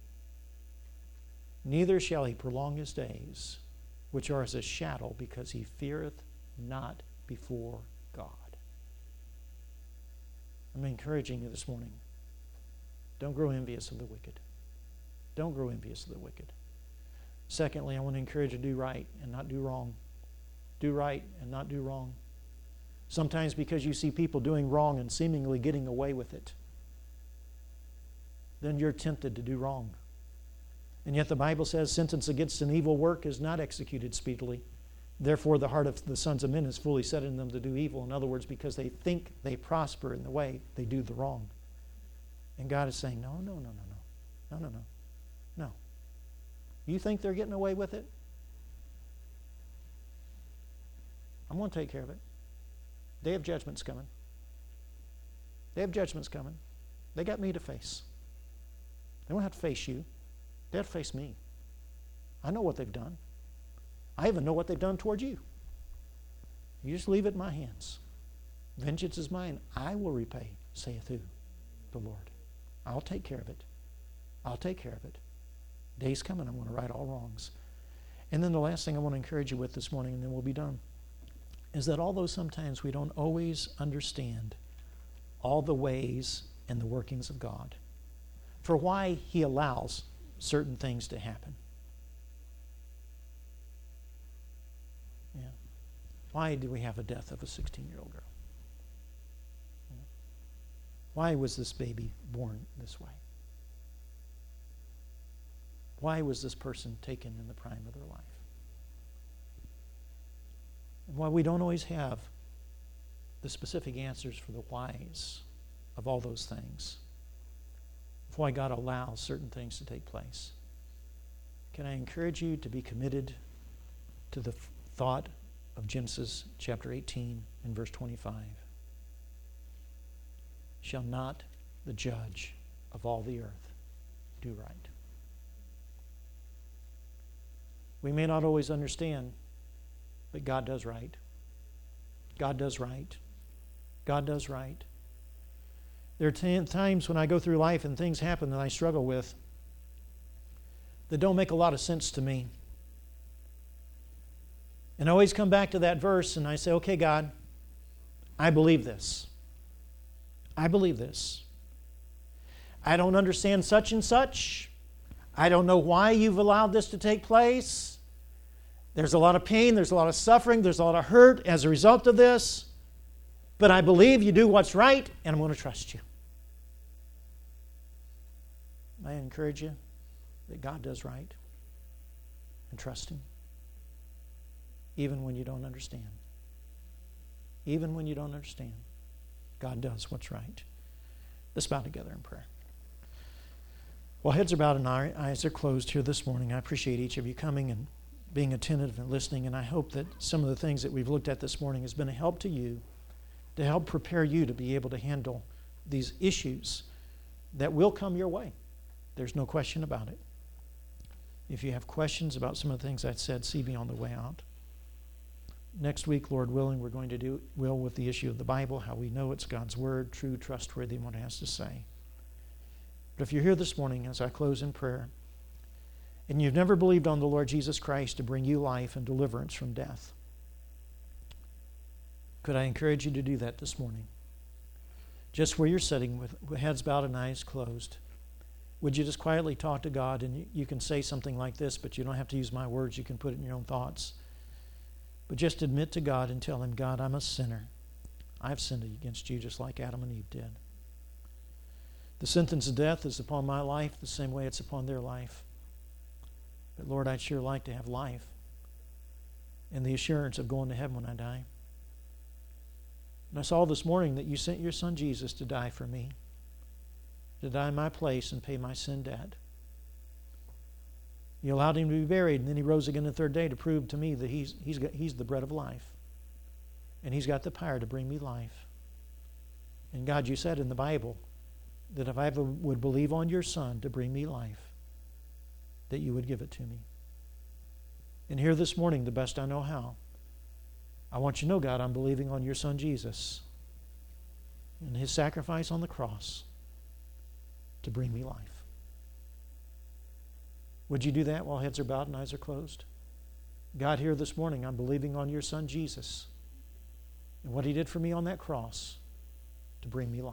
Neither shall he prolong his days, which are as a shadow, because he feareth not before God. I'm encouraging you this morning. Don't grow envious of the wicked. Don't grow envious of the wicked. Secondly, I want to encourage you to do right and not do wrong. Do right and not do wrong. Sometimes because you see people doing wrong and seemingly getting away with it, then you're tempted to do wrong. And yet the Bible says sentence against an evil work is not executed speedily. Therefore the heart of the sons of men is fully set in them to do evil. In other words, because they think they prosper in the way, they do the wrong. And God is saying, no. You think they're getting away with it? I'm going to take care of it. Day of judgment's coming. Day of judgment's coming. They got me to face. They don't have to face you. They have to face me. I know what they've done. I even know what they've done toward you. You just leave it in my hands. Vengeance is mine. I will repay, saith who? The Lord. I'll take care of it. I'll take care of it. Day's coming. I'm going to right all wrongs. And then the last thing I want to encourage you with this morning, and then we'll be done, is that although sometimes we don't always understand all the ways and the workings of God for why He allows certain things to happen. Yeah. Why do we have a death of a 16-year-old girl? Yeah. Why was this baby born this way? Why was this person taken in the prime of their life? And while we don't always have the specific answers for the whys of all those things, of why God allows certain things to take place, can I encourage you to be committed to the thought of Genesis chapter 18 and verse 25? Shall not the judge of all the earth do right? We may not always understand, but God does right. God does right. God does right. There are times when I go through life and things happen that I struggle with that don't make a lot of sense to me. And I always come back to that verse and I say, okay, God, I believe this. I believe this. I don't understand such and such. I don't know why you've allowed this to take place. There's a lot of pain, there's a lot of suffering, there's a lot of hurt as a result of this. But I believe you do what's right, and I'm going to trust you. I encourage you that God does right, and trust Him. Even when you don't understand. Even when you don't understand, God does what's right. Let's bow together in prayer. Well, heads are bowed and eyes are closed here this morning. I appreciate each of you coming and being attentive and listening. And I hope that some of the things that we've looked at this morning has been a help to you, to help prepare you to be able to handle these issues that will come your way. There's no question about it. If you have questions about some of the things I said, see me on the way out. Next week, Lord willing, we're going to deal with the issue of the Bible, how we know it's God's Word, true, trustworthy, and what it has to say. But if you're here this morning as I close in prayer, and you've never believed on the Lord Jesus Christ to bring you life and deliverance from death, could I encourage you to do that this morning? Just where you're sitting with heads bowed and eyes closed, would you just quietly talk to God? And you can say something like this, but you don't have to use my words. You can put it in your own thoughts. But just admit to God and tell Him, God, I'm a sinner. I've sinned against you just like Adam and Eve did. The sentence of death is upon my life the same way it's upon their life. But Lord, I'd sure like to have life and the assurance of going to heaven when I die. And I saw this morning that you sent your Son Jesus to die for me, to die in my place and pay my sin debt. You allowed Him to be buried, and then He rose again the third day to prove to me that He's the bread of life. And He's got the power to bring me life. And God, you said in the Bible that if I ever would believe on your Son to bring me life, that you would give it to me. And here this morning, the best I know how, I want you to know, God, I'm believing on your Son Jesus and His sacrifice on the cross to bring me life. Would you do that while heads are bowed and eyes are closed? God, here this morning, I'm believing on your Son Jesus and what He did for me on that cross to bring me life.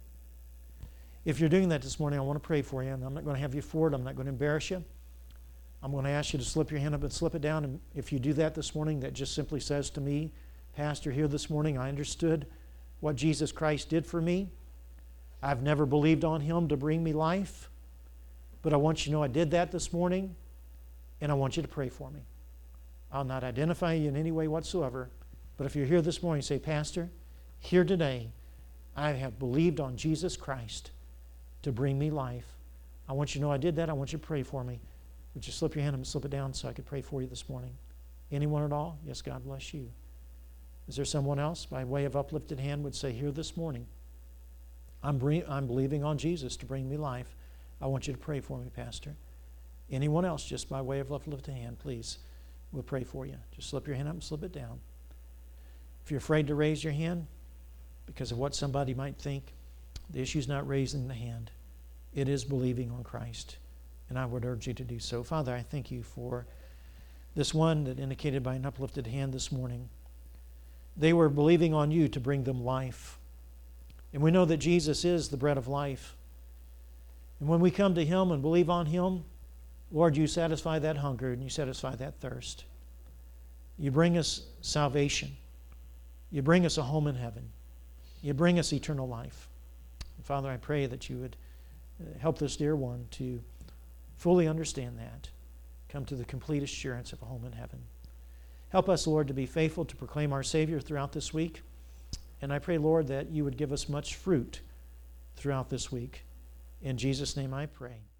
If you're doing that this morning, I want to pray for you, and I'm not going to have you forward. I'm not going to embarrass you. I'm going to ask you to slip your hand up and slip it down. And if you do that this morning, that just simply says to me, Pastor, here this morning, I understood what Jesus Christ did for me. I've never believed on Him to bring me life, but I want you to know I did that this morning, and I want you to pray for me. I'll not identify you in any way whatsoever, but if you're here this morning, say, Pastor, here today, I have believed on Jesus Christ to bring me life. I want you to know I did that. I want you to pray for me. Would you slip your hand up and slip it down so I could pray for you this morning? Anyone at all? Yes, God bless you. Is there someone else by way of uplifted hand would say, here this morning, I'm believing on Jesus to bring me life. I want you to pray for me, Pastor. Anyone else, just by way of uplifted hand, please, we'll pray for you. Just slip your hand up and slip it down. If you're afraid to raise your hand because of what somebody might think, the issue's not raising the hand. It is believing on Christ. And I would urge you to do so. Father, I thank you for this one that indicated by an uplifted hand this morning. They were believing on you to bring them life. And we know that Jesus is the bread of life. And when we come to Him and believe on Him, Lord, you satisfy that hunger and you satisfy that thirst. You bring us salvation. You bring us a home in heaven. You bring us eternal life. And Father, I pray that you would help this dear one to fully understand that, come to the complete assurance of a home in heaven. Help us, Lord, to be faithful to proclaim our Savior throughout this week. And I pray, Lord, that you would give us much fruit throughout this week. In Jesus' name I pray.